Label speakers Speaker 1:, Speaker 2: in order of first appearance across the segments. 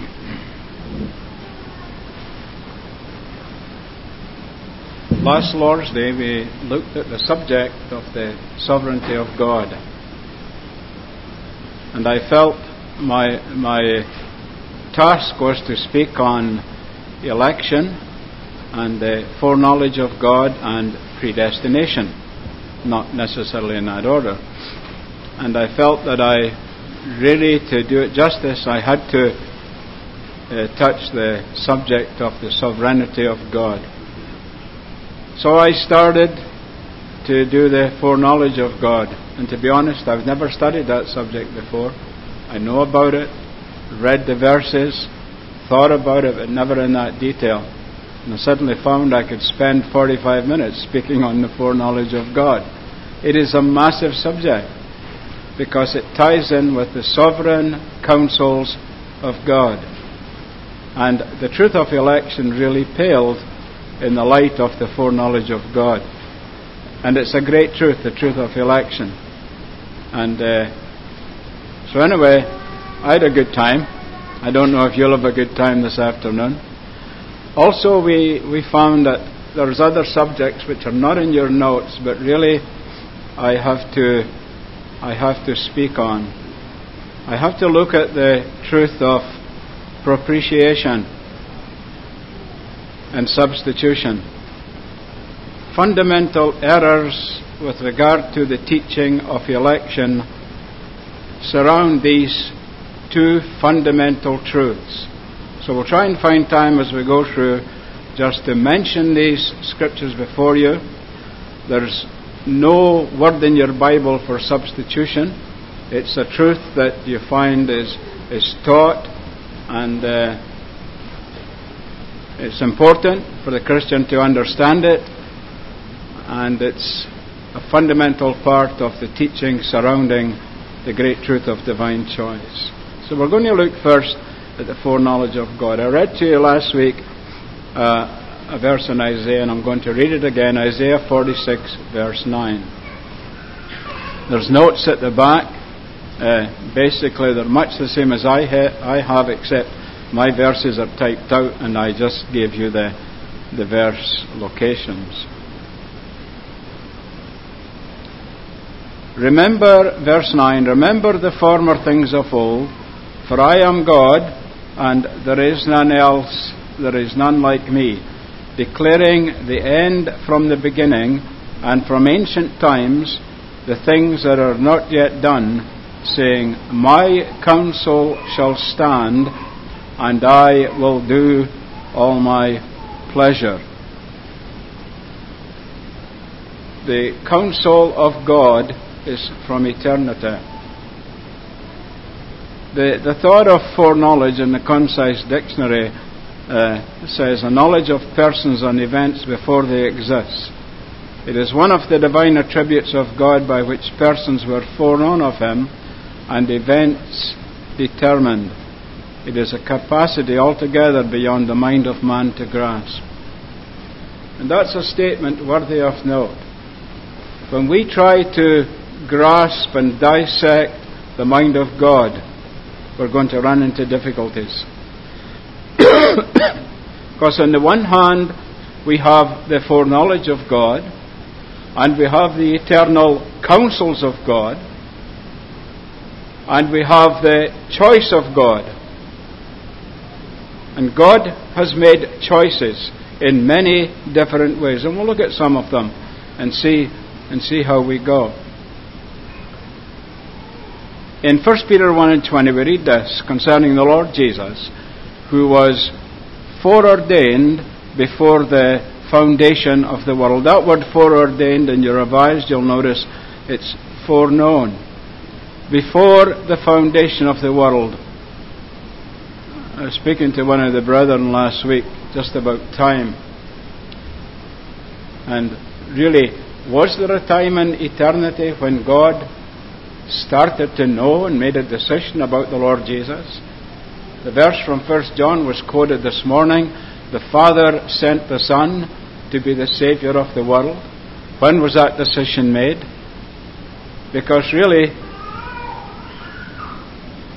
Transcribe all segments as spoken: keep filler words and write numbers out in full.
Speaker 1: Last Lord's Day we looked at the subject of the sovereignty of God, and I felt my my task was to speak on election and the foreknowledge of God and predestination, not necessarily in that order. And I felt that I really, to do it justice, I had to uh, touch the subject of the sovereignty of God. So I started to do the foreknowledge of God. And to be honest, I've never studied that subject before. I know about it, read the verses, thought about it, but never in that detail. And I suddenly found I could spend forty-five minutes speaking on the foreknowledge of God. It is a massive subject because it ties in with the sovereign counsels of God. And the truth of election really paled in the light of the foreknowledge of God. And it's a great truth, the truth of election. And uh, so anyway, I had a good time. I don't know if you'll have a good time this afternoon. Also, we, we found that there's other subjects which are not in your notes, but really I have to I have to speak on. I have to look at the truth of propitiation and substitution. Fundamental errors with regard to the teaching of election surround these two fundamental truths. So we'll try and find time as we go through just to mention these scriptures before you. There's no word in your Bible for substitution. It's a truth that you find is, is taught, and uh, it's important for the Christian to understand it, and it's a fundamental part of the teaching surrounding the great truth of divine choice. So we're going to look first at the foreknowledge of God. I read to you last week uh, a verse in Isaiah, and I'm going to read it again, Isaiah forty-six, verse nine. There's notes at the back. Uh, basically, they're much the same as I, ha- I have, except my verses are typed out, and I just gave you the, the verse locations. Remember, verse nine, remember the former things of old, for I am God, and there is none else, there is none like me, declaring the end from the beginning, and from ancient times the things that are not yet done, saying, my counsel shall stand, and I will do all my pleasure. The counsel of God is from eternity. The, the thought of foreknowledge in the Concise Dictionary uh, says, a knowledge of persons and events before they exist. It is one of the divine attributes of God by which persons were foreknown of Him and events determined. It is a capacity altogether beyond the mind of man to grasp. And that's a statement worthy of note. When we try to grasp and dissect the mind of God, we're going to run into difficulties. Because on the one hand, we have the foreknowledge of God, and we have the eternal counsels of God, and we have the choice of God. And God has made choices in many different ways, and we'll look at some of them and see and see how we go. In First Peter one and twenty, we read this concerning the Lord Jesus, who was foreordained before the foundation of the world. That word foreordained, in your revised, you'll notice it's foreknown. Before the foundation of the world. I was speaking to one of the brethren last week just about time. And really, was there a time in eternity when God started to know and made a decision about the Lord Jesus? The verse from First John was quoted this morning. The Father sent the Son to be the Saviour of the world. When was that decision made? Because really,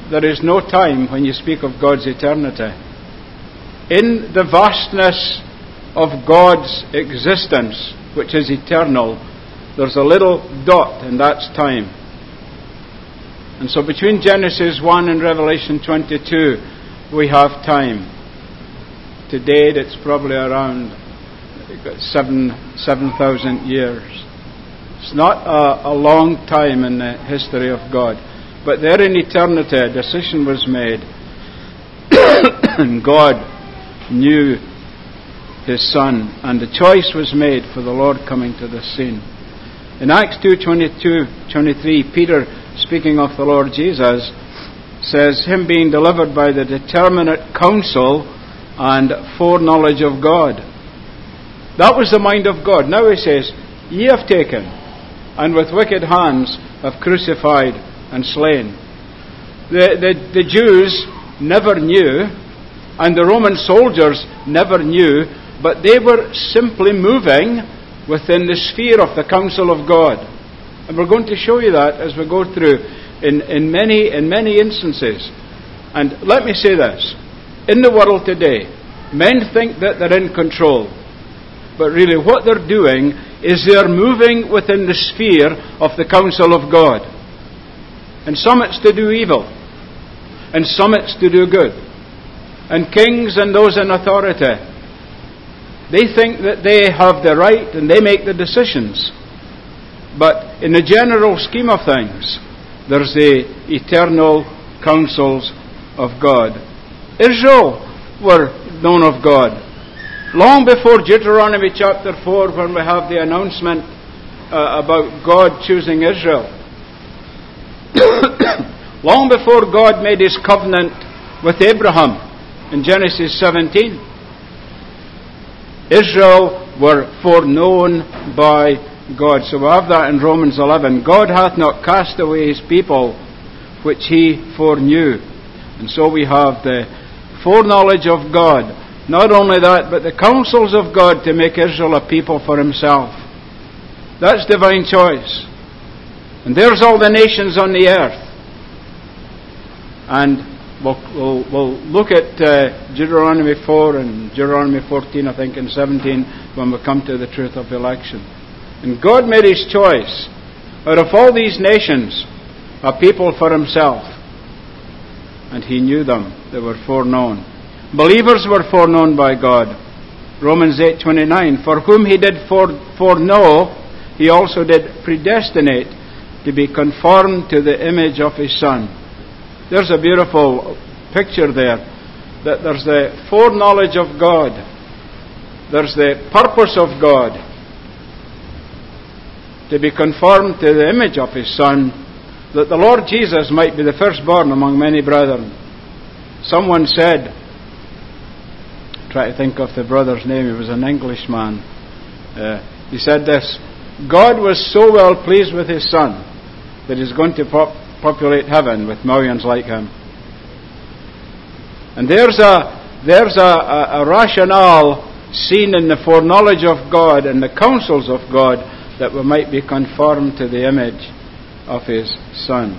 Speaker 1: there is no time when you speak of God's eternity. In the vastness of God's existence, which is eternal, there's a little dot, and that's time. And so between Genesis one and Revelation twenty-two, we have time. To date, it's probably around seven seven thousand years. It's not a, a long time in the history of God, but there in eternity, a decision was made, and God knew His Son, and the choice was made for the Lord coming to the scene. In Acts two twenty-two twenty-three, Peter, speaking of the Lord Jesus, says, Him being delivered by the determinate counsel and foreknowledge of God. That was the mind of God. Now He says, Ye have taken, and with wicked hands have crucified and slain. The, the, the Jews never knew, and the Roman soldiers never knew, but they were simply moving within the sphere of the counsel of God. And we're going to show you that as we go through in, in many in many instances. And let me say this. In the world today, men think that they're in control. But really what they're doing is they're moving within the sphere of the counsel of God. And some it's to do evil. And some it's to do good. And kings and those in authority, they think that they have the right and they make the decisions. But in the general scheme of things, there's the eternal counsels of God. Israel were known of God. Long before Deuteronomy chapter four, when we have the announcement uh, about God choosing Israel. Long before God made His covenant with Abraham in Genesis seventeen. Israel were foreknown by God. So we have that in Romans eleven. God hath not cast away His people, which He foreknew. And so we have the foreknowledge of God. Not only that, but the counsels of God to make Israel a people for Himself. That's divine choice. And there's all the nations on the earth. And we'll, we'll, we'll look at uh, Deuteronomy four and Deuteronomy fourteen, I think, and seventeen when we come to the truth of election. And God made His choice out of all these nations, a people for Himself. And He knew them. They were foreknown. Believers were foreknown by God. Romans eight twenty-nine. For whom He did foreknow, He also did predestinate to be conformed to the image of His Son. There's a beautiful picture there. That there's the foreknowledge of God. There's the purpose of God to be conformed to the image of His Son, that the Lord Jesus might be the firstborn among many brethren. Someone said, try to think of the brother's name, he was an Englishman. Uh, he said this, God was so well pleased with His Son that He's going to pop- populate heaven with millions like Him. And there's a there's a, a, a rationale seen in the foreknowledge of God and the counsels of God that we might be conformed to the image of His Son.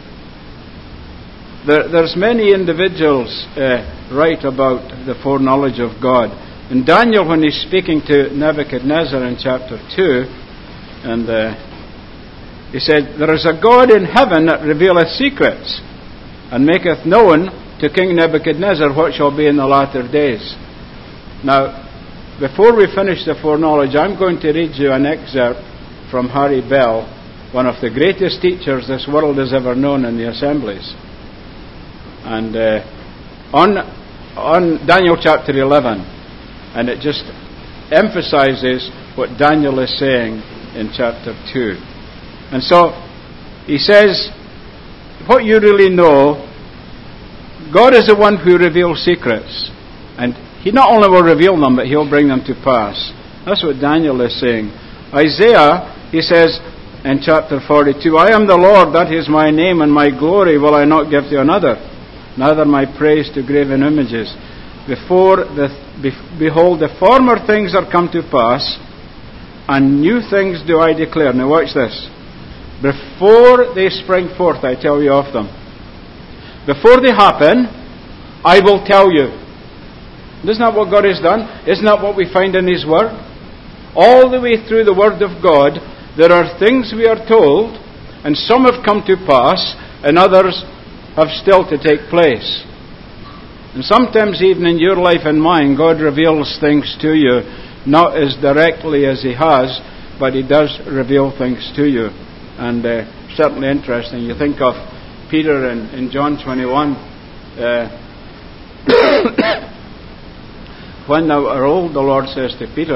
Speaker 1: There, there's many individuals uh, write about the foreknowledge of God. And Daniel, when he's speaking to Nebuchadnezzar in chapter two, and uh, he said, There is a God in heaven that revealeth secrets, and maketh known to King Nebuchadnezzar what shall be in the latter days. Now, before we finish the foreknowledge, I'm going to read you an excerpt from Harry Bell, one of the greatest teachers this world has ever known in the assemblies. And uh, on, on Daniel chapter eleven, and it just emphasizes what Daniel is saying in chapter two. And so, he says, what you really know, God is the one who reveals secrets. And He not only will reveal them, but He'll bring them to pass. That's what Daniel is saying. Isaiah, he says in chapter forty-two, I am the Lord, that is my name, and my glory will I not give to another, neither my praise to graven images. Before the, behold, the former things are come to pass, and new things do I declare. Now watch this. Before they spring forth, I tell you of them. Before they happen, I will tell you. Isn't that what God has done? Isn't that what we find in His Word? All the way through the Word of God, there are things we are told, and some have come to pass, and others have still to take place. And sometimes even in your life and mine, God reveals things to you, not as directly as He has, but He does reveal things to you. And uh, certainly interesting. You think of Peter in, in John twenty-one. Uh, when thou art old, the Lord says to Peter,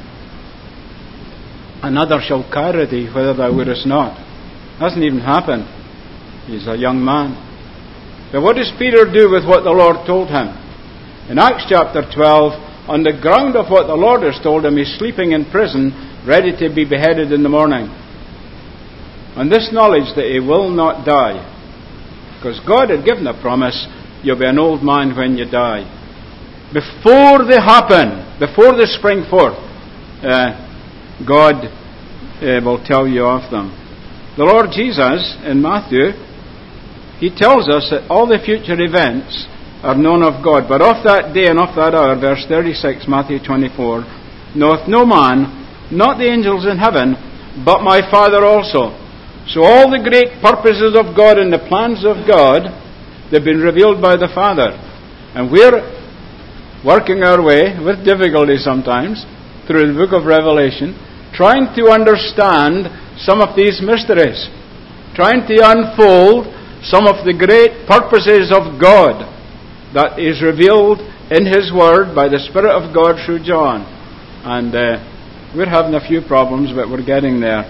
Speaker 1: another shall carry thee whither thou wouldest not. Hasn't even happened. He's a young man. But what does Peter do with what the Lord told him? In Acts chapter twelve, on the ground of what the Lord has told him, he's sleeping in prison, ready to be beheaded in the morning. And this knowledge that he will not die, because God had given a promise, you'll be an old man when you die. Before they happen, before they spring forth, uh, God uh, will tell you of them. The Lord Jesus, in Matthew, He tells us that all the future events are known of God. But of that day and of that hour, verse thirty-six, Matthew twenty-four, knoweth no man, not the angels in heaven, but my Father also. So all the great purposes of God and the plans of God, they've been revealed by the Father. And we're working our way, with difficulty sometimes, through the book of Revelation, trying to understand some of these mysteries, trying to unfold some of the great purposes of God that is revealed in His Word by the Spirit of God through John. And uh, we're having a few problems, but we're getting there.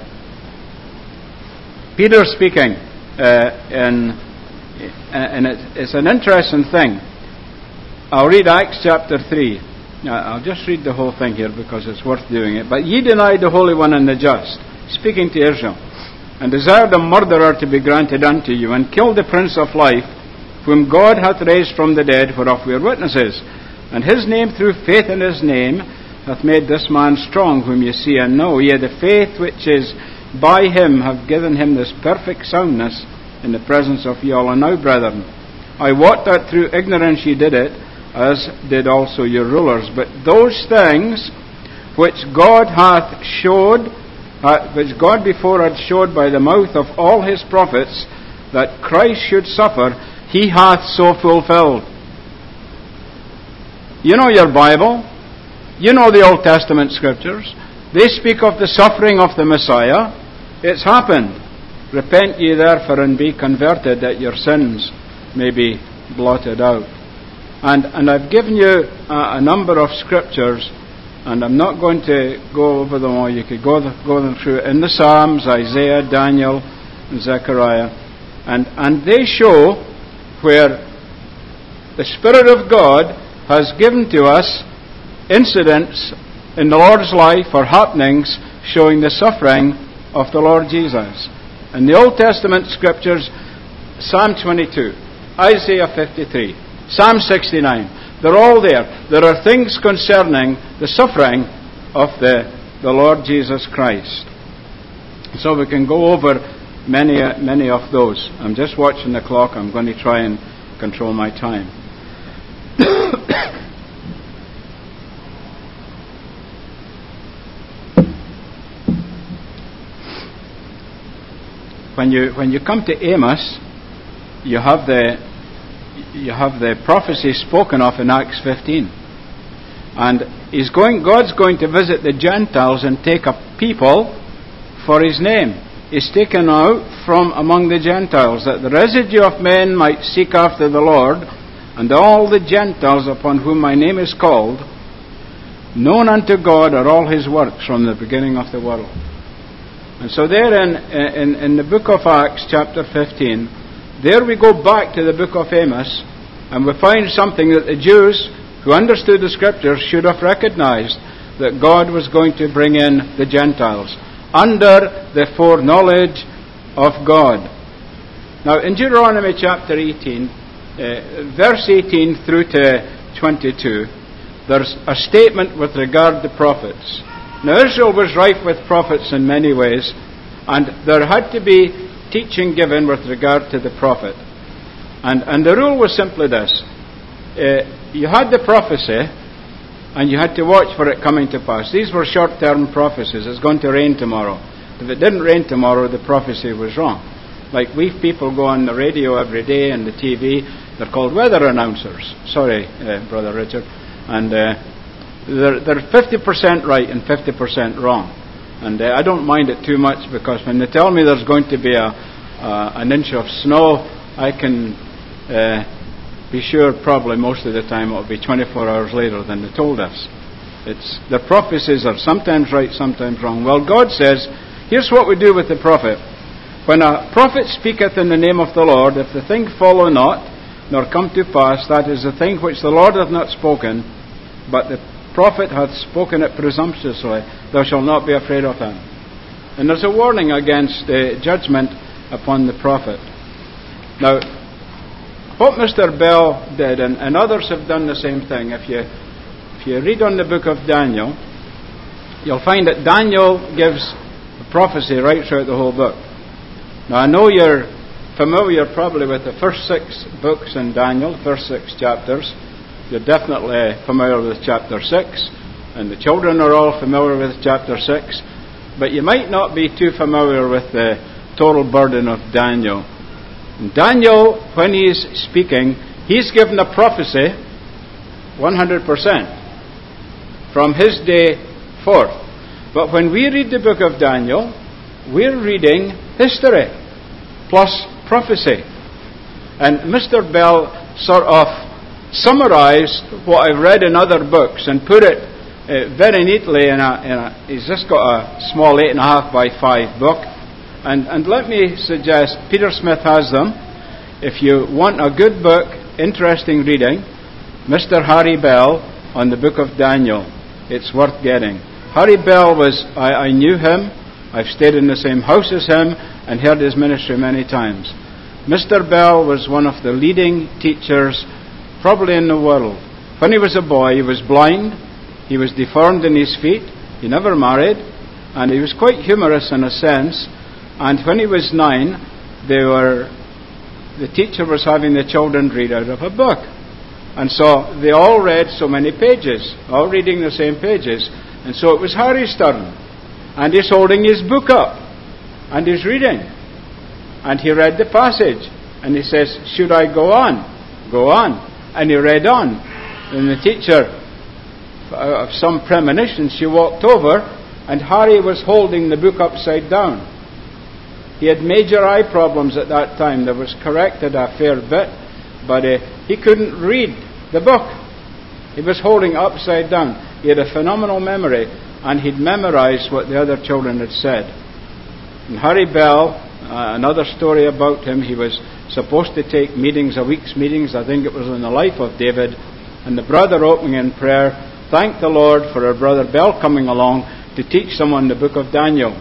Speaker 1: Peter speaking, uh, in, and it's an interesting thing. I'll read Acts chapter three. Now, I'll just read the whole thing here because it's worth doing it. But ye denied the Holy One and the just, speaking to Israel, and desired a murderer to be granted unto you, and killed the Prince of Life, whom God hath raised from the dead, whereof we are witnesses. And His name, through faith in His name, hath made this man strong, whom ye see and know. Yea, the faith which is by Him hath given him this perfect soundness in the presence of ye all. And now, brethren, I wot that through ignorance ye did it, as did also your rulers. But those things which God hath showed, uh, which God before had showed by the mouth of all His prophets, that Christ should suffer, He hath so fulfilled. You know your Bible. You know the Old Testament Scriptures. They speak of the suffering of the Messiah. It's happened. Repent ye therefore and be converted, that your sins may be blotted out. And and I've given you a, a number of Scriptures, and I'm not going to go over them all. You could go, the, go them through in the Psalms, Isaiah, Daniel, and Zechariah. And, and they show where the Spirit of God has given to us incidents in the Lord's life or happenings showing the suffering of the Lord Jesus. In the Old Testament Scriptures, Psalm twenty-two, Isaiah fifty-three, Psalm sixty-nine, they're all there. There are things concerning the suffering of the, the Lord Jesus Christ. So we can go over many, many of those. I'm just watching the clock. I'm going to try and control my time. When you when you come to Amos, you have the you have the prophecy spoken of in Acts fifteen, and he's going. God's going to visit the Gentiles and take a people for His name. He's taken out from among the Gentiles, that the residue of men might seek after the Lord, and all the Gentiles upon whom my name is called, known unto God are all His works from the beginning of the world. And so there in, in, in the book of Acts, chapter fifteen, there we go back to the book of Amos, and we find something that the Jews who understood the Scriptures should have recognized, that God was going to bring in the Gentiles under the foreknowledge of God. Now in Deuteronomy chapter eighteen, uh, verse eighteen through to twenty-two, there's a statement with regard to prophets. Now Israel was rife with prophets in many ways, and there had to be teaching given with regard to the prophet. And, and the rule was simply this. Uh, you had the prophecy, and you had to watch for it coming to pass. These were short-term prophecies. It's going to rain tomorrow. If it didn't rain tomorrow, the prophecy was wrong. Like we people go on the radio every day and the T V. They're called weather announcers. Sorry, uh, Brother Richard. And uh, they're, they're fifty percent right and fifty percent wrong. And uh, I don't mind it too much, because when they tell me there's going to be a uh, an inch of snow, I can uh, be sure probably most of the time it'll be twenty-four hours later than they told us. It's the prophecies are sometimes right, sometimes wrong. Well, God says, here's what we do with the prophet. When a prophet speaketh in the name of the Lord, if the thing follow not, nor come to pass, that is the thing which the Lord hath not spoken, but the prophet hath spoken it presumptuously, thou shalt not be afraid of him. And there's a warning against uh, judgment upon the prophet. Now, what Mister Bell did, and, and others have done the same thing, if you if you read on the book of Daniel, you'll find that Daniel gives a prophecy right throughout the whole book. Now, I know you're familiar probably with the first six books in Daniel, the first six chapters. You're definitely familiar with chapter six, and the children are all familiar with chapter six, but you might not be too familiar with the total burden of Daniel. And Daniel, when he's speaking, he's given a prophecy one hundred percent from his day forth. But when we read the book of Daniel, we're reading history plus prophecy. And Mister Bell sort of summarized what I've read in other books and put it uh, very neatly in a, in a... He's just got a small eight and a half by five book. And, and let me suggest, Peter Smith has them. If you want a good book, interesting reading, Mister Harry Bell on the book of Daniel. It's worth getting. Harry Bell was... I, I knew him. I've stayed in the same house as him and heard his ministry many times. Mister Bell was one of the leading teachers probably in the world. When he was a boy, he was blind, he was deformed in his feet, he never married, and he was quite humorous in a sense. And when he was nine, they were the teacher was having the children read out of a book. And so they all read so many pages, all reading the same pages. And so it was Harry's turn. And he's holding his book up, and he's reading. And he read the passage, and he says, should I go on? Go on. And he read on. And the teacher, of some premonition, she walked over, and Harry was holding the book upside down. He had major eye problems at that time. That was corrected a fair bit, but uh, he couldn't read the book. He was holding upside down. He had a phenomenal memory, and he'd memorized what the other children had said. And Harry Bell, uh, another story about him, he was supposed to take meetings, a week's meetings, I think it was on the life of David, and the brother opening in prayer thanked the Lord for our brother Bell coming along to teach someone the book of Daniel.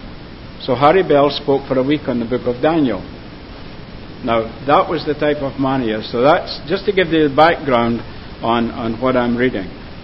Speaker 1: So Harry Bell spoke for a week on the book of Daniel. Now, that was the type of man he is. So that's just to give you the background on, on what I'm reading.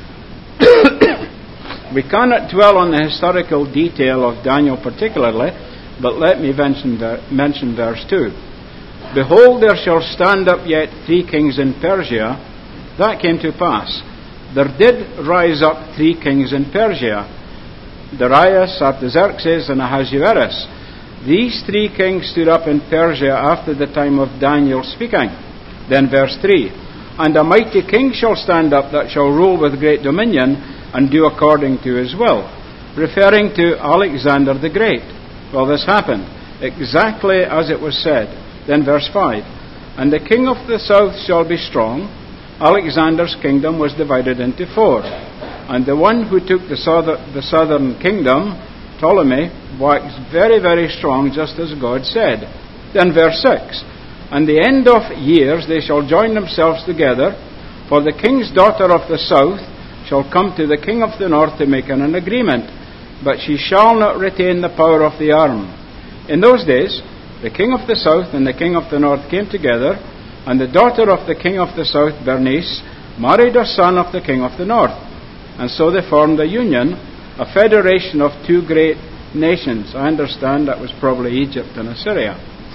Speaker 1: We cannot dwell on the historical detail of Daniel particularly, but let me mention, mention verse two. Behold, there shall stand up yet three kings in Persia. That came to pass. There did rise up three kings in Persia, Darius, Artaxerxes, and Ahasuerus. These three kings stood up in Persia after the time of Daniel speaking. Then verse three. And a mighty king shall stand up that shall rule with great dominion and do according to his will, referring to Alexander the Great. Well, this happened exactly as it was said. Then verse five. And the king of the south shall be strong. Alexander's kingdom was divided into four. And the one who took the, southern, the southern kingdom, Ptolemy, waxed very, very strong, just as God said. Then verse six. And the end of years they shall join themselves together, for the king's daughter of the south shall come to the king of the north to make an agreement, but she shall not retain the power of the arm. In those days, the king of the south and the king of the north came together, and the daughter of the king of the south, Bernice, married a son of the king of the north. And so they formed a union, a federation of two great nations. I understand that was probably Egypt and Assyria.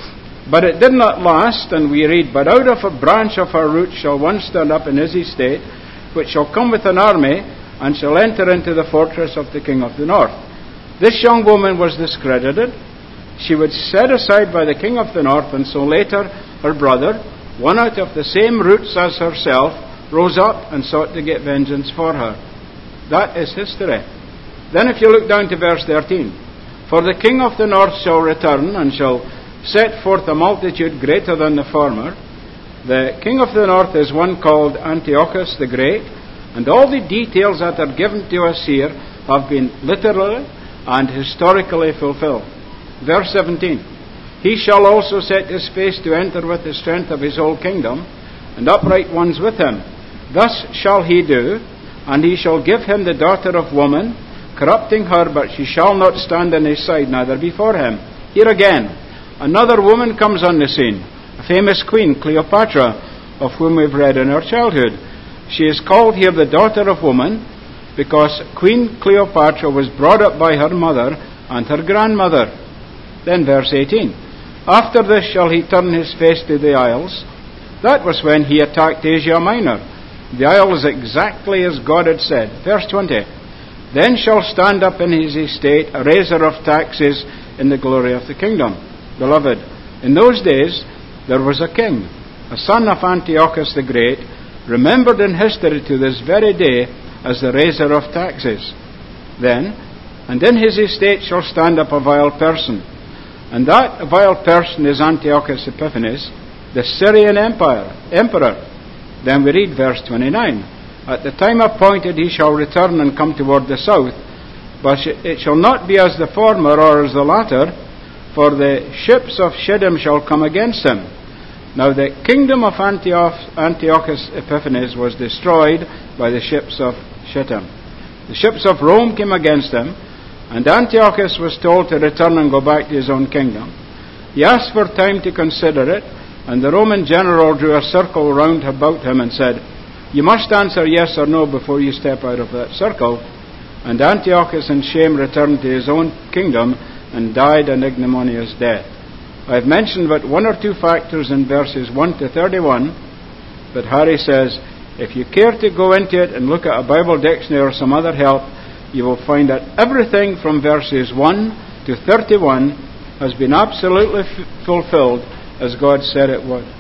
Speaker 1: But it did not last, and we read, But out of a branch of her root shall one stand up in his estate, which shall come with an army, and shall enter into the fortress of the king of the north. This young woman was discredited. She was set aside by the king of the north, and so later her brother, one out of the same roots as herself, rose up and sought to get vengeance for her. That is history. Then if you look down to verse thirteen, For the king of the north shall return, and shall set forth a multitude greater than the former. The king of the north is one called Antiochus the Great, and all the details that are given to us here have been literally and historically fulfilled. Verse seventeen, He shall also set his face to enter with the strength of his whole kingdom, and upright ones with him. Thus shall he do, and he shall give him the daughter of woman, corrupting her, but she shall not stand on his side, neither before him. Here again, another woman comes on the scene, a famous queen, Cleopatra, of whom we've read in our childhood. She is called here the daughter of woman, because Queen Cleopatra was brought up by her mother and her grandmother. Then verse eighteen, After this shall he turn his face to the isles. That was when he attacked Asia Minor. The isle is exactly as God had said. Verse twenty, Then shall stand up in his estate a raiser of taxes in the glory of the kingdom. Beloved, in those days there was a king, a son of Antiochus the Great, remembered in history to this very day as the raiser of taxes. Then, and in his estate shall stand up a vile person, and that vile person is Antiochus Epiphanes, the Syrian empire, emperor. Then we read verse twenty-nine, At the time appointed he shall return and come toward the south, but it shall not be as the former or as the latter, for the ships of Shittim shall come against him. Now the kingdom of Antiochus Epiphanes was destroyed by the ships of Shittim. The ships of Rome came against him, and Antiochus was told to return and go back to his own kingdom. He asked for time to consider it, and the Roman general drew a circle round about him and said, You must answer yes or no before you step out of that circle. And Antiochus in shame returned to his own kingdom and died an ignominious death. I have mentioned but one or two factors in verses one to thirty-one, but Harry says, if you care to go into it and look at a Bible dictionary or some other help, you will find that everything from verses one to thirty-one has been absolutely f- fulfilled as God said it would.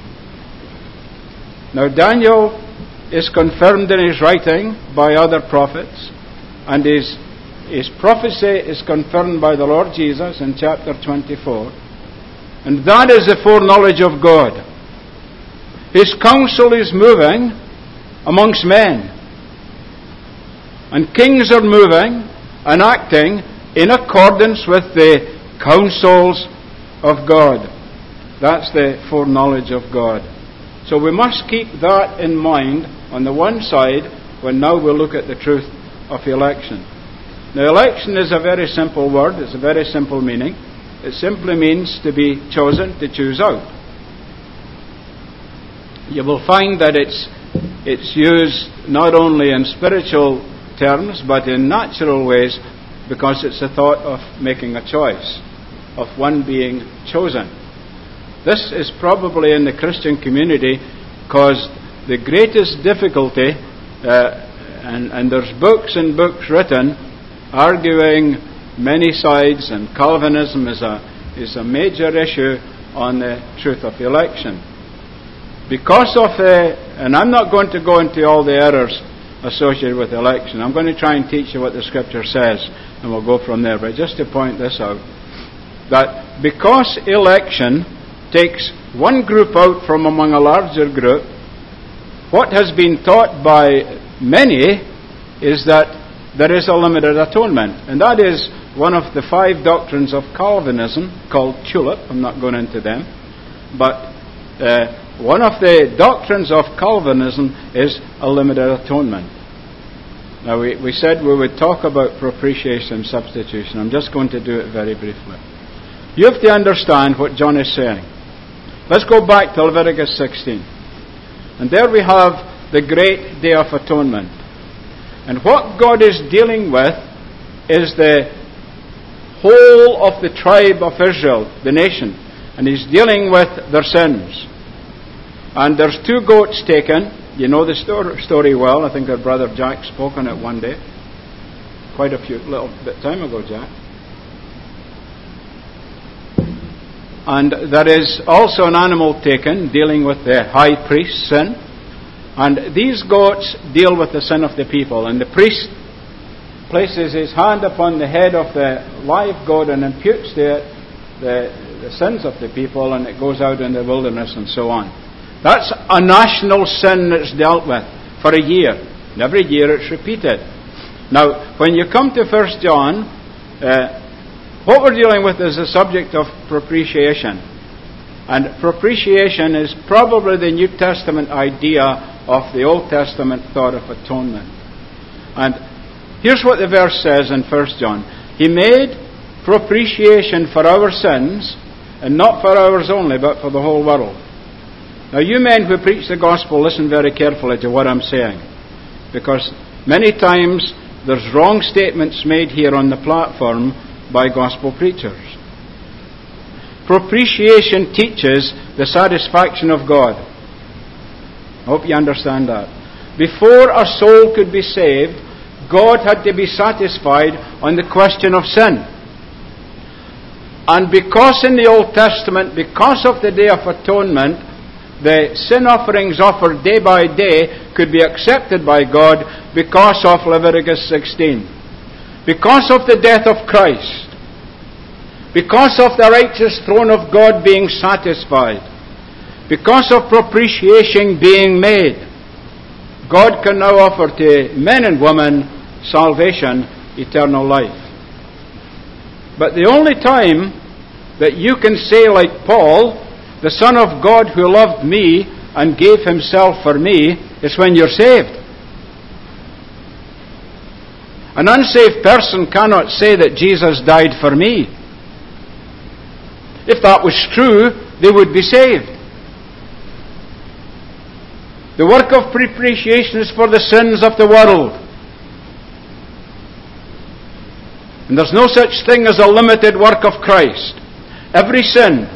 Speaker 1: Now Daniel is confirmed in his writing by other prophets, and his, his prophecy is confirmed by the Lord Jesus in chapter twenty-four. And that is the foreknowledge of God. His counsel is moving amongst men. And kings are moving and acting in accordance with the counsels of God. That's the foreknowledge of God. So we must keep that in mind on the one side when now we'll look at the truth of election. Now election is a very simple word. It's a very simple meaning. It simply means to be chosen, to choose out. You will find that it's it's used not only in spiritual terms but in natural ways, because it's a thought of making a choice, of one being chosen. This is probably in the Christian community caused the greatest difficulty, uh, and, and there's books and books written arguing many sides, and Calvinism is a is a major issue on the truth of election. Because of the, and I'm not going to go into all the errors associated with election. I'm going to try and teach you what the Scripture says, and we'll go from there. But just to point this out, that because election takes one group out from among a larger group, what has been taught by many is that there is a limited atonement. And that is one of the five doctrines of Calvinism, called TULIP. I'm not going into them. But uh, one of the doctrines of Calvinism is a limited atonement. Now, we, we said we would talk about propitiation and substitution. I'm just going to do it very briefly. You have to understand what John is saying. Let's go back to Leviticus sixteen. And there we have the great Day of Atonement. And what God is dealing with is the whole of the tribe of Israel, the nation. And he's dealing with their sins. And there's two goats taken. You know the sto- story well. I think our brother Jack spoke on it one day. Quite a few, little bit time ago, Jack. And there is also an animal taken dealing with the high priest's sin. And these goats deal with the sin of the people. And the priest places his hand upon the head of the live goat and imputes to it the, the sins of the people, and it goes out in the wilderness and so on. That's a national sin that's dealt with for a year. And every year it's repeated. Now, when you come to First John, uh, what we're dealing with is the subject of propitiation. And propitiation is probably the New Testament idea of the Old Testament thought of atonement. And here's what the verse says in First John. He made propitiation for our sins, and not for ours only, but for the whole world. Now, you men who preach the gospel, listen very carefully to what I'm saying, because many times there's wrong statements made here on the platform by gospel preachers. Propitiation teaches the satisfaction of God. I hope you understand that. Before a soul could be saved, God had to be satisfied on the question of sin. And because in the Old Testament, because of the Day of Atonement, the sin offerings offered day by day could be accepted by God because of Leviticus sixteen. Because of the death of Christ. Because of the righteous throne of God being satisfied. Because of propitiation being made. God can now offer to men and women salvation, eternal life. But the only time that you can say like Paul, the Son of God who loved me and gave himself for me, is when you're saved. An unsaved person cannot say that Jesus died for me. If that was true, they would be saved. The work of propitiation is for the sins of the world. And there's no such thing as a limited work of Christ. Every sin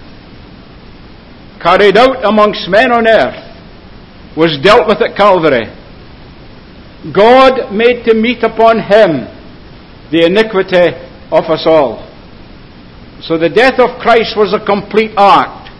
Speaker 1: carried out amongst men on earth was dealt with at Calvary. God made to meet upon him the iniquity of us all. So the death of Christ was a complete act.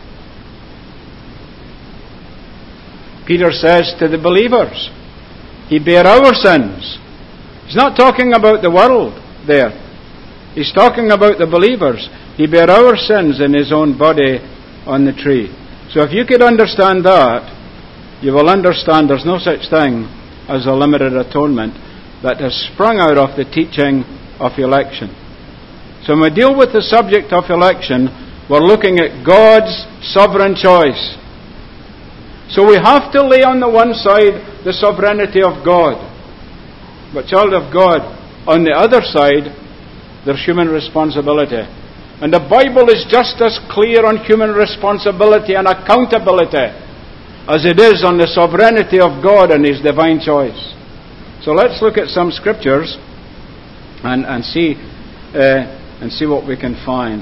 Speaker 1: Peter says to the believers, he bare our sins. He's not talking about the world there. He's talking about the believers. He bare our sins in his own body on the tree. So if you could understand that, you will understand there's no such thing as a limited atonement that has sprung out of the teaching of election. So when we deal with the subject of election, we're looking at God's sovereign choice. So we have to lay on the one side the sovereignty of God. But child of God, on the other side, there's human responsibility. And the Bible is just as clear on human responsibility and accountability as it is on the sovereignty of God and his divine choice. So let's look at some scriptures and, and see uh, and see what we can find.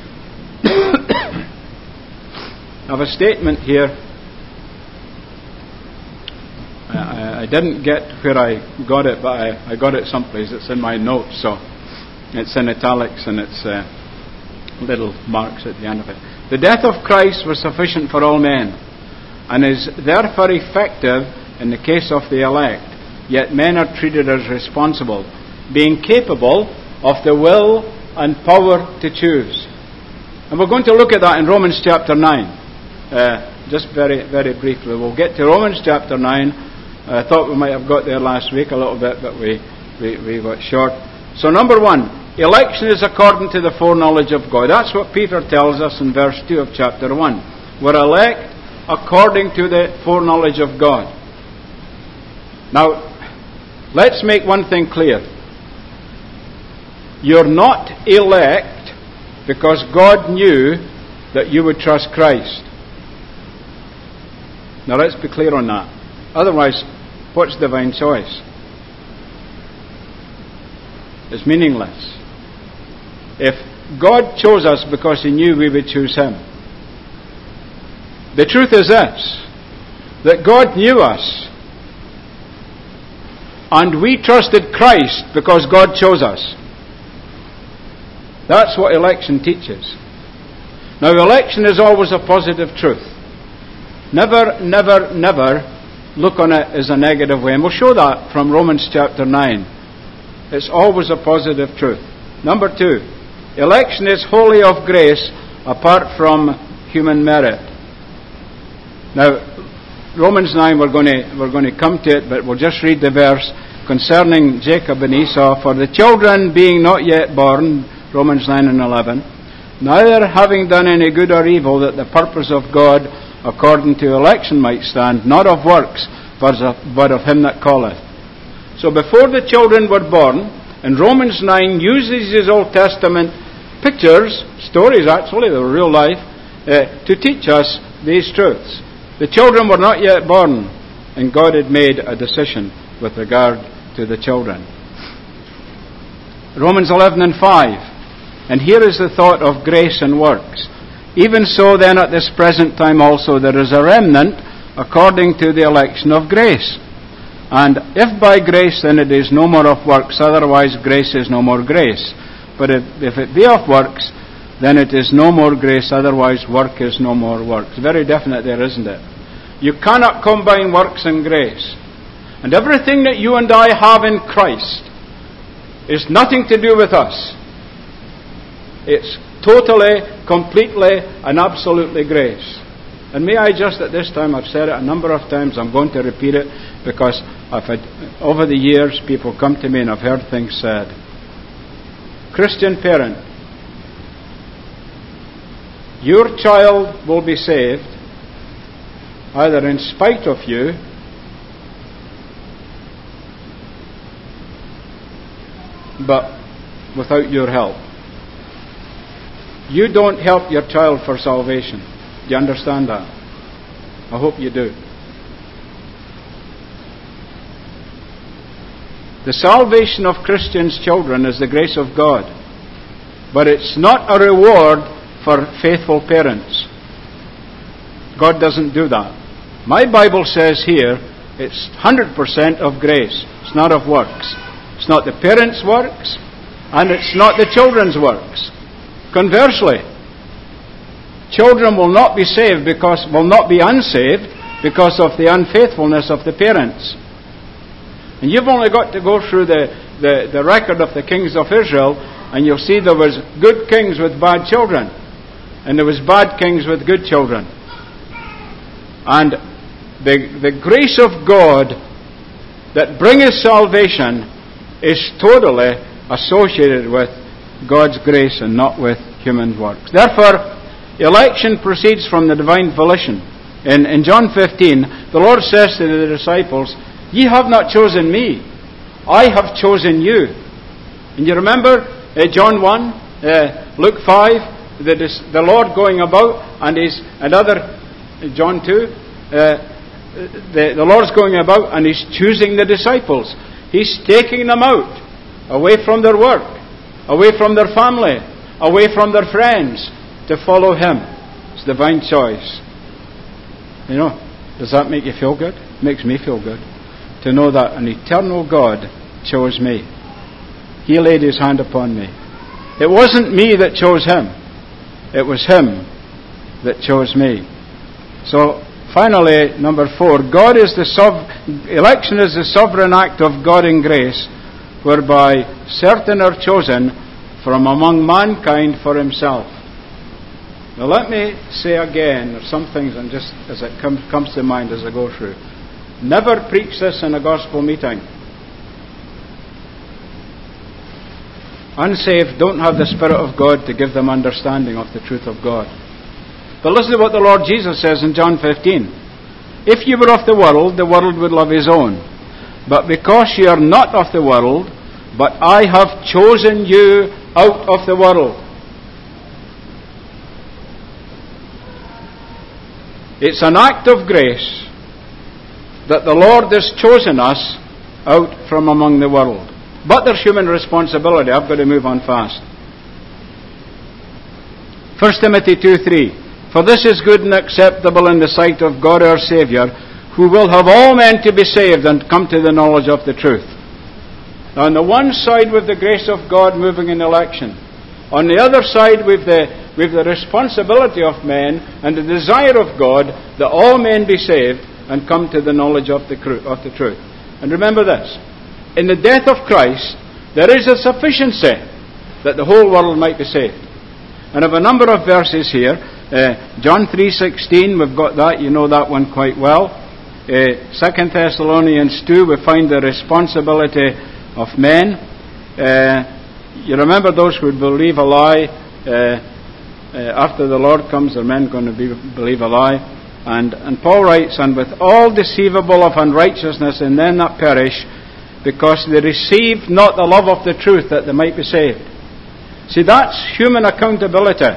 Speaker 1: I have a statement here. I, I didn't get where I got it, but I, I got it someplace. It's in my notes, so it's in italics and it's uh, little marks at the end of it. The death of Christ was sufficient for all men, and is therefore effective in the case of the elect. Yet men are treated as responsible, being capable of the will and power to choose. And we're going to look at that in Romans chapter nine. Uh, just very, very briefly. We'll get to Romans chapter nine. I thought we might have got there last week a little bit, but we, we, we got short. So number one, election is according to the foreknowledge of God. That's what Peter tells us in verse two of chapter one. We're elect according to the foreknowledge of God. Now, let's make one thing clear. You're not elect because God knew that you would trust Christ. Now let's be clear on that. Otherwise, what's divine choice? It's meaningless. If God chose us because He knew we would choose Him. The truth is this, that God knew us, and we trusted Christ because God chose us. That's what election teaches. Now, election is always a positive truth. Never, never, never look on it as a negative way. And we'll show that from Romans chapter nine. It's always a positive truth. Number two, election is wholly of grace apart from human merit. Now, Romans nine, we're going to, we're going to come to it, but we'll just read the verse concerning Jacob and Esau. For the children being not yet born, Romans nine and eleven, neither having done any good or evil, that the purpose of God according to election might stand, not of works, but of him that calleth. So before the children were born, and Romans nine uses his Old Testament pictures, stories actually, they were real life, uh, to teach us these truths. The children were not yet born, and God had made a decision with regard to the children. Romans eleven and five. And here is the thought of grace and works. Even so then at this present time also there is a remnant according to the election of grace. And if by grace, then it is no more of works, otherwise grace is no more grace. But if, if it be of works, then it is no more grace, otherwise work is no more works. Very definite there, isn't it? You cannot combine works and grace. And everything that you and I have in Christ is nothing to do with us. It's totally, completely, and absolutely grace. And may I just at this time, I've said it a number of times, I'm going to repeat it, because I've had, over the years, people come to me and I've heard things said. Christian parent, your child will be saved either in spite of you but without your help. You don't help your child for salvation. Do you understand that? I hope you do. The salvation of Christians' children is the grace of God. But it's not a reward for faithful parents. God doesn't do that. My Bible says here, it's one hundred percent of grace. It's not of works. It's not the parents' works, and it's not the children's works. Conversely, children will not be saved because, will not be unsaved because of the unfaithfulness of the parents. And you've only got to go through the, the, the record of the kings of Israel, and you'll see there was good kings with bad children, and there was bad kings with good children. And the, the grace of God that bringeth salvation is totally associated with God's grace and not with human works. Therefore, election proceeds from the divine volition. In, in John fifteen, the Lord says to the disciples, "Ye have not chosen me, I have chosen you." And you remember uh, John one, uh, Luke five, the, the Lord going about, and He's another, John two, uh, the, the Lord's going about and He's choosing the disciples. He's taking them out, away from their work, away from their family, away from their friends, to follow Him. It's divine choice. You know, does that make you feel good? It makes me feel good to know that an eternal God chose me. He laid His hand upon me. It wasn't me that chose Him. It was Him that chose me. So, finally, number four, God is the sov- election is the sovereign act of God in grace, whereby certain are chosen from among mankind for Himself. Now let me say again, there's some things and just as it comes comes to mind as I go through. Never preach this in a gospel meeting. Unsaved don't have the Spirit of God to give them understanding of the truth of God. But listen to what the Lord Jesus says in John fifteen. If you were of the world, the world would love his own. But because you are not of the world, but I have chosen you out of the world. It's an act of grace that the Lord has chosen us out from among the world. But there's human responsibility. I've got to move on fast. First Timothy two three. For this is good and acceptable in the sight of God our Saviour, who will have all men to be saved and come to the knowledge of the truth. Now, on the one side, with the grace of God moving in election. On the other side, with the, with the responsibility of men and the desire of God that all men be saved and come to the knowledge of the, of the truth. And remember this. In the death of Christ, there is a sufficiency that the whole world might be saved. And I have a number of verses here. Uh, John three sixteen, we've got that. You know that one quite well. Uh, Second Thessalonians two, we find the responsibility of men. Uh, you remember those who would believe a lie. Uh, uh, after the Lord comes, are men going to be, believe a lie? And, and Paul writes, and with all deceivable of unrighteousness in them that perish, because they receive not the love of the truth that they might be saved. See, that's human accountability.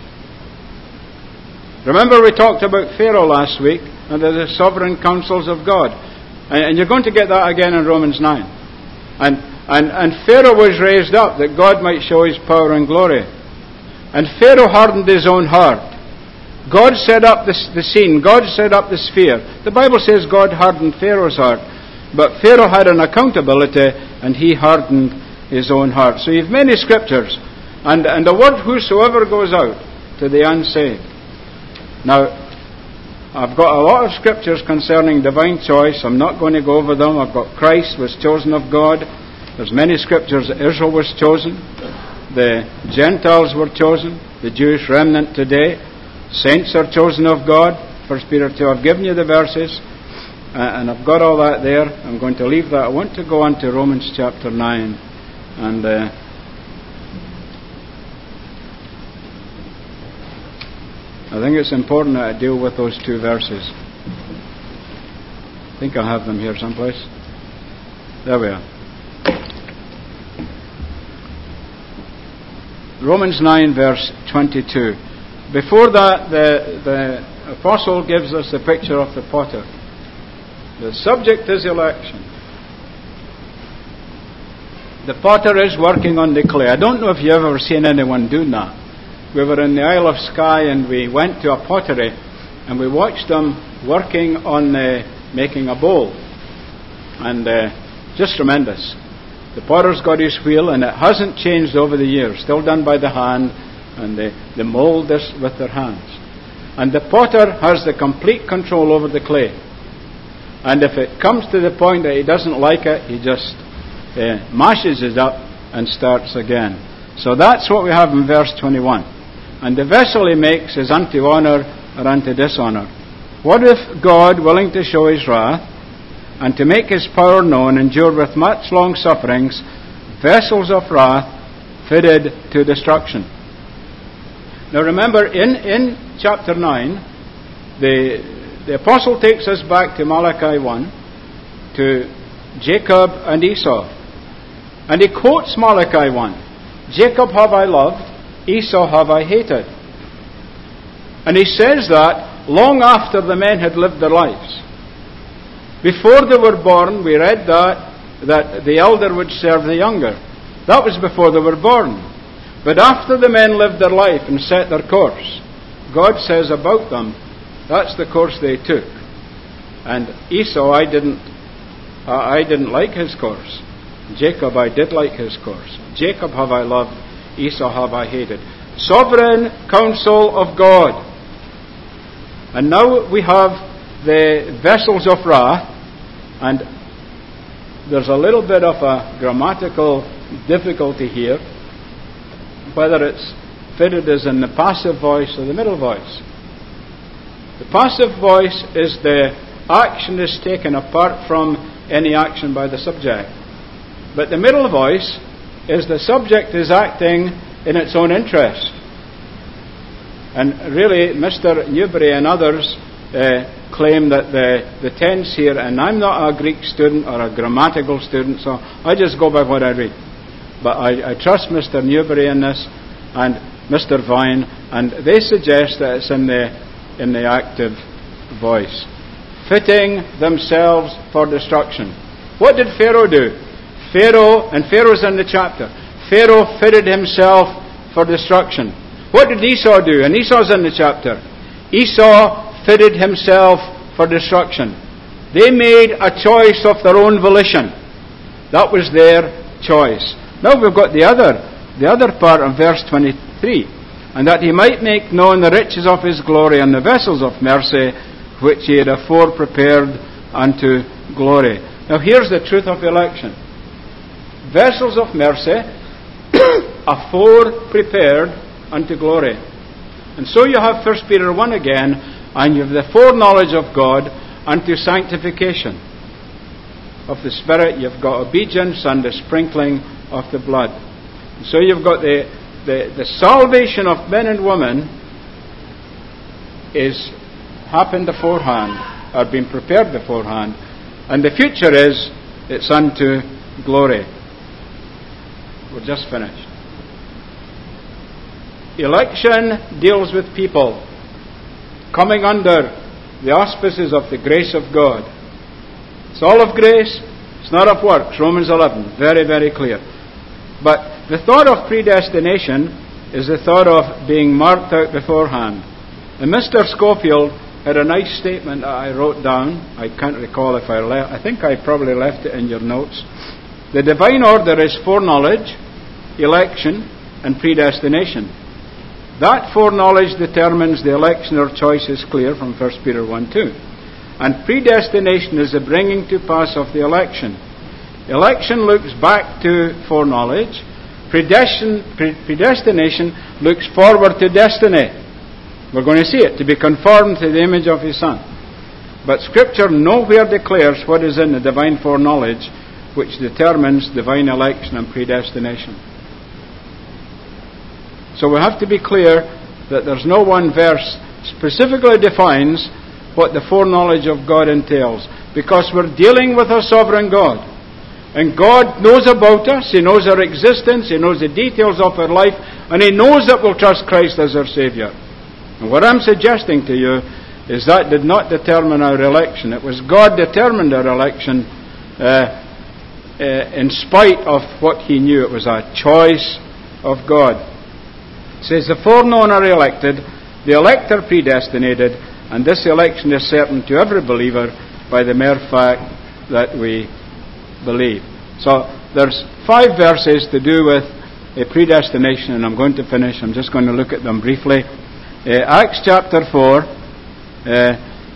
Speaker 1: Remember we talked about Pharaoh last week, and the sovereign counsels of God. And, and you're going to get that again in Romans nine. And, and, and Pharaoh was raised up that God might show his power and glory. And Pharaoh hardened his own heart. God set up the, the scene. God set up the sphere. The Bible says God hardened Pharaoh's heart. But Pharaoh had an accountability, and he hardened his own heart. So you've many scriptures. And, and the word whosoever goes out to the unsaved. Now, I've got a lot of scriptures concerning divine choice. I'm not going to go over them. I've got Christ was chosen of God. There's many scriptures that Israel was chosen. The Gentiles were chosen. The Jewish remnant today. Saints are chosen of God. First Peter two. I've given you the verses. Uh, and I've got all that there. I'm going to leave that. I want to go on to Romans chapter nine. And uh, I think it's important that I deal with those two verses. I think I have them here someplace. There we are. Romans nine verse twenty-two. Before that, the, the apostle gives us the picture of the potter. The subject is election. The potter is working on the clay. I don't know if you've ever seen anyone doing that. We were in the Isle of Skye and we went to a pottery and we watched them working on uh, making a bowl. And uh, just tremendous. The potter's got his wheel and it hasn't changed over the years. Still done by the hand, and they, they mould this with their hands. And the potter has the complete control over the clay. And if it comes to the point that he doesn't like it, he just uh, mashes it up and starts again. So that's what we have in verse twenty-one. And the vessel he makes is unto honour or unto dishonour. What if God, willing to show his wrath, and to make his power known, endured with much long sufferings vessels of wrath fitted to destruction? Now remember, in, in chapter nine, the The apostle takes us back to Malachi one, to Jacob and Esau. And he quotes Malachi one. Jacob have I loved, Esau have I hated. And he says that long after the men had lived their lives. Before they were born, we read that, that the elder would serve the younger. That was before they were born. But after the men lived their life and set their course, God says about them, that's the course they took. And Esau, I didn't, uh, I didn't like his course. Jacob, I did like his course. Jacob have I loved, Esau have I hated. Sovereign counsel of God. And now we have the vessels of wrath, and there's a little bit of a grammatical difficulty here, whether it's fitted as in the passive voice or the middle voice. The passive voice is the action is taken apart from any action by the subject. But the middle voice is the subject is acting in its own interest. And really, Mister Newbury and others uh, claim that the, the tense here, and I'm not a Greek student or a grammatical student, so I just go by what I read. But I, I trust Mister Newbury in this, and Mister Vine, and they suggest that it's in the in the active voice. Fitting themselves for destruction. What did Pharaoh do? Pharaoh, and Pharaoh's in the chapter, Pharaoh fitted himself for destruction. What did Esau do? And Esau's in the chapter. Esau fitted himself for destruction. They made a choice of their own volition. That was their choice. Now we've got the other, the other part of verse twenty-three. And that he might make known the riches of his glory and the vessels of mercy, which he had afore prepared unto glory. Now here's the truth of election. Vessels of mercy afore prepared unto glory. And so you have First Peter one again, and you have the foreknowledge of God unto sanctification of the Spirit. You've got obedience and the sprinkling of the blood. And so you've got the, the, the salvation of men and women is happened beforehand, or been prepared beforehand. And the future is, it's unto glory. We're just finished. Election deals with people coming under the auspices of the grace of God. It's all of grace, it's not of works. Romans eleven, very, very clear. But the thought of predestination is the thought of being marked out beforehand. And Mister Schofield had a nice statement that I wrote down. I can't recall if I left. I think I probably left it in your notes. The divine order is foreknowledge, election, and predestination. That foreknowledge determines the election or choice is clear from First Peter one two. And predestination is the bringing to pass of the election. Election looks back to foreknowledge. Predestin- predestination looks forward to destiny. We're going to see it, to be conformed to the image of His Son. But Scripture nowhere declares what is in the divine foreknowledge, which determines divine election and predestination. So we have to be clear that there's no one verse specifically defines what the foreknowledge of God entails, because we're dealing with a sovereign God. And God knows about us, He knows our existence, He knows the details of our life, and He knows that we'll trust Christ as our Saviour. And what I'm suggesting to you is that did not determine our election. It was God determined our election uh, uh, in spite of what He knew. It was a choice of God. It says, the foreknown are elected, the elect are predestinated, and this election is certain to every believer by the mere fact that we believe. So there's five verses to do with a predestination, and I'm going to finish. I'm just going to look at them briefly. Uh, Acts chapter four, uh,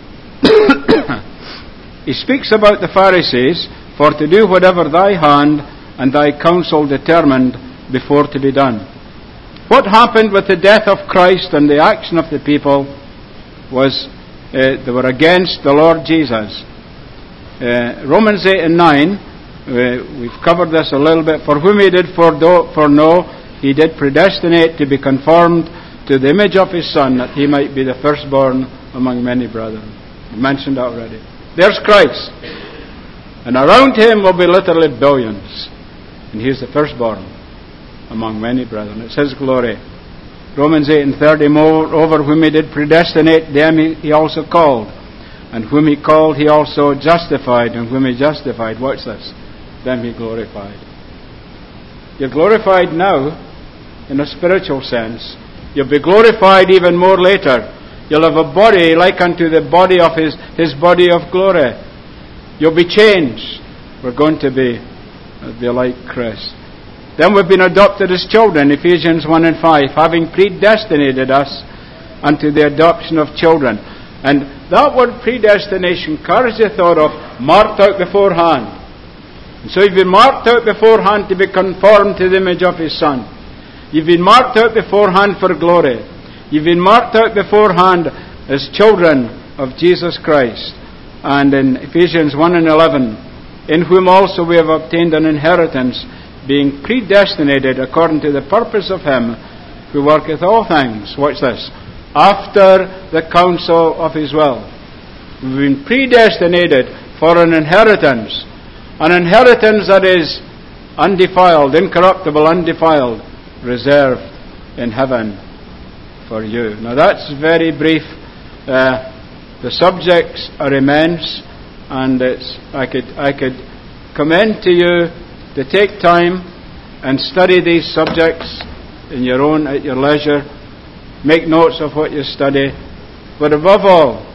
Speaker 1: he speaks about the Pharisees, for to do whatever thy hand and thy counsel determined before to be done. What happened with the death of Christ and the action of the people was uh, they were against the Lord Jesus. Uh, Romans eight and nine, uh, we've covered this a little bit. For whom He did foreknow, He did predestinate to be conformed to the image of His Son, that He might be the firstborn among many brethren. I mentioned that already. There's Christ. And around Him will be literally billions. And He's the firstborn among many brethren. It says glory. Romans eight and thirty, moreover whom He did predestinate, them He, he also called. And whom He called, He also justified. And whom He justified, watch this, them He glorified. You're glorified now in a spiritual sense. You'll be glorified even more later. You'll have a body like unto the body of His, His body of glory. You'll be changed. We're going to be, be like Christ. Then we've been adopted as children, Ephesians one and five, having predestinated us unto the adoption of children. And that word predestination carries the thought of marked out beforehand. And so you've been marked out beforehand to be conformed to the image of His Son. You've been marked out beforehand for glory. You've been marked out beforehand as children of Jesus Christ. And in Ephesians one and eleven, in whom also we have obtained an inheritance, being predestinated according to the purpose of Him who worketh all things, watch this, after the counsel of His will. We've been predestinated for an inheritance. An inheritance that is undefiled, incorruptible, undefiled, reserved in heaven for you. Now that's very brief. Uh, the subjects are immense, and it's, I could I could commend to you to take time and study these subjects in your own at your leisure, make notes of what you study. But above all,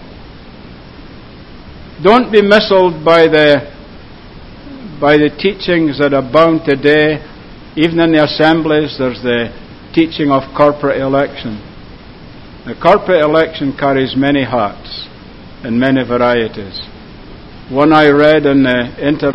Speaker 1: don't be misled by the by the teachings that abound today. Even in the assemblies, there's the teaching of corporate election. The corporate election carries many hats and many varieties. One I read in the Inter